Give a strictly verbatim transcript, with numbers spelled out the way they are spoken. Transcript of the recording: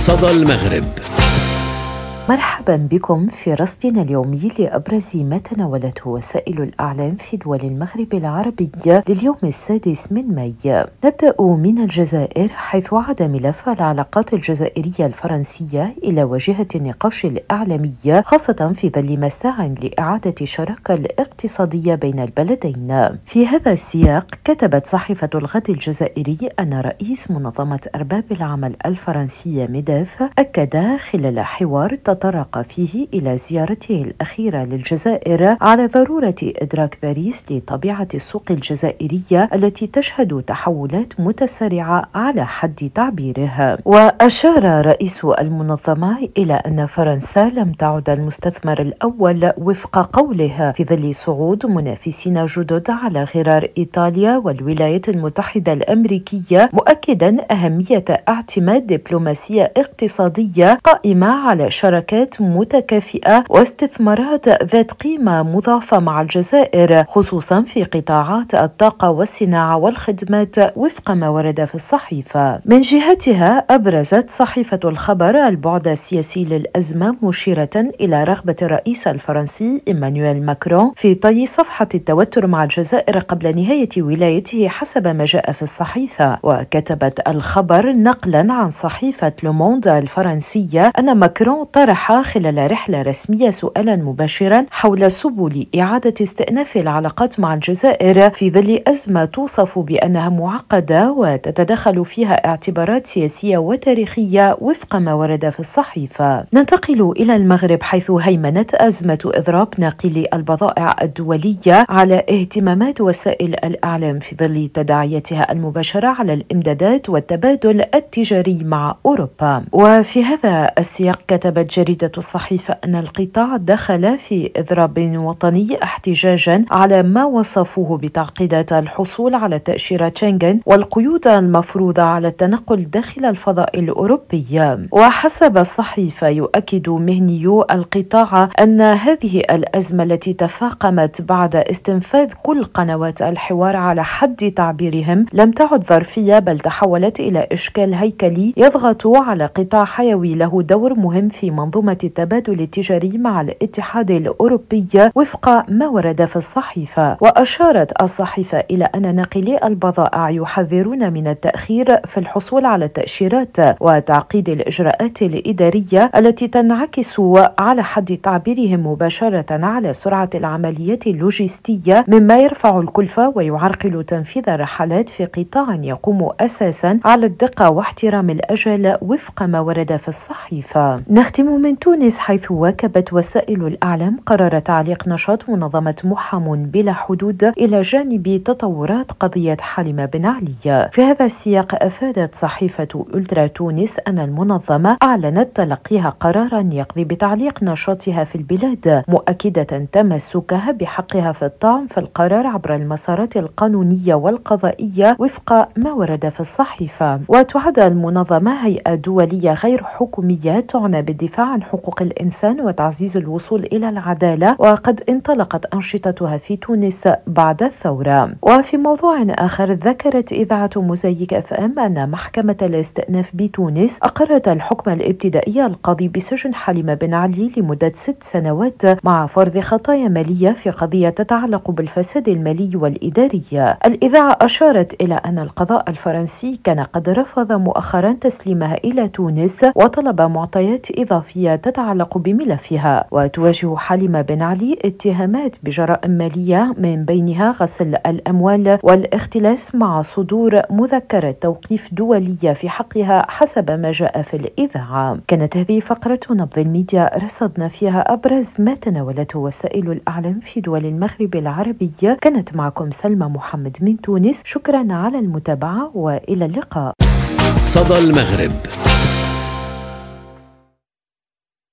صدى المغرب. مرحبا بكم في رصدنا اليومي لأبرز ما تناولته وسائل الإعلام في دول المغرب العربي لليوم السادس من ماي. نبدأ من الجزائر، حيث عاد ملف العلاقات الجزائرية الفرنسية إلى واجهة النقاش الإعلامي، خاصة في ظل مساع لإعادة الشراكة الاقتصادية بين البلدين. في هذا السياق، كتبت صحيفة الغد الجزائري أن رئيس منظمة أرباب العمل الفرنسية ميداف أكد خلال حوار تطرق فيه إلى زيارته الأخيرة للجزائر على ضرورة إدراك باريس لطبيعة السوق الجزائرية التي تشهد تحولات متسارعة على حد تعبيره. وأشار رئيس المنظمة إلى أن فرنسا لم تعد المستثمر الأول وفق قوله، في ظل صعود منافسين جدد على غرار إيطاليا والولايات المتحدة الأمريكية، مؤكدا أهمية اعتماد دبلوماسية اقتصادية قائمة على شراكات متكافئة واستثمارات ذات قيمة مضافة مع الجزائر، خصوصا في قطاعات الطاقة والصناعة والخدمات، وفق ما ورد في الصحيفة. من جهتها، أبرزت صحيفة الخبر البعد السياسي للأزمة، مشيرة إلى رغبة الرئيس الفرنسي إيمانويل ماكرون في طي صفحة التوتر مع الجزائر قبل نهاية ولايته، حسب ما جاء في الصحيفة. وكتبت الخبر نقلا عن صحيفة لوموند الفرنسية أن ماكرون طرح خلال رحلة رسمية سؤالا مباشرا حول سبل إعادة استئناف العلاقات مع الجزائر في ظل أزمة توصف بأنها معقدة وتتدخل فيها اعتبارات سياسية وتاريخية، وفق ما ورد في الصحيفة. ننتقل إلى المغرب، حيث هيمنت أزمة إضراب ناقلي البضائع الدولية على اهتمامات وسائل الإعلام في ظل تداعياتها المباشرة على الإمدادات والتبادل التجاري مع أوروبا. وفي هذا السياق، كتبت جريدة الصحيفة أن القطاع دخل في إضراب وطني احتجاجا على ما وصفوه بتعقيدات الحصول على تأشيرة شنغن والقيود المفروضة على التنقل داخل الفضاء الأوروبي. وحسب الصحيفة، يؤكد مهنيو القطاع أن هذه الأزمة التي تفاقمت بعد استنفاذ كل قنوات الحوار على حد تعبيرهم لم تعد ظرفية، بل تحولت إلى إشكال هيكلي يضغط على قطاع حيوي له دور مهم في منظومة التبادل التجاري مع الاتحاد الأوروبي، وفق ما ورد في الصحيفة. وأشارت الصحيفة إلى أن ناقلي البضائع يحذرون من التأخير في الحصول على التأشيرات وتعقيد الإجراءات الإدارية التي تنعكس على حد تعبيرهم مباشرة على سرعة العمليات اللوجستية، مما يرفع الكلفة ويعرقل تنفيذ الرحلات في قطاع يقوم أساسا على الدقة واحترام الأجل، وفق ما ورد في الصحيفة. نختم من تونس، حيث واكبت وسائل الإعلام قرار تعليق نشاط منظمة محام بلا حدود إلى جانب تطورات قضية حليمة بن علي. في هذا السياق، أفادت صحيفة ألترا تونس أن المنظمة أعلنت تلقيها قرارا يقضي بتعليق نشاطها في البلاد، مؤكدة تمسكها بحقها في الطعن في القرار عبر المسارات القانونية والقضائية، وفق ما ورد في الصحيفة. وتعد المنظمة هيئة دولية غير حكومية تعنى بالدفاع عن حقوق الإنسان وتعزيز الوصول إلى العدالة، وقد انطلقت أنشطتها في تونس بعد الثورة. وفي موضوع آخر، ذكرت إذاعة موزايك اف ام أن محكمة الاستئناف بتونس أقرت الحكم الابتدائي القاضي بسجن حليمة بن علي لمدة ست سنوات مع فرض خطايا مالية في قضية تتعلق بالفساد المالي والإداري. الإذاعة أشارت إلى أن القضاء الفرنسي كان قد رفض مؤخرا تسليمها إلى تونس، وطلب معطيات إضافية تتعلق بملفها. وتواجه حليمة بن علي اتهامات بجرائم مالية، من بينها غسل الأموال والاختلاس، مع صدور مذكرة توقيف دولية في حقها، حسب ما جاء في الإذاعة. كانت هذه فقرة نبض الميديا، رصدنا فيها أبرز ما تناولته وسائل الإعلام في دول المغرب العربية. كانت معكم سلمى محمد من تونس، شكرا على المتابعة وإلى اللقاء. صدى المغرب.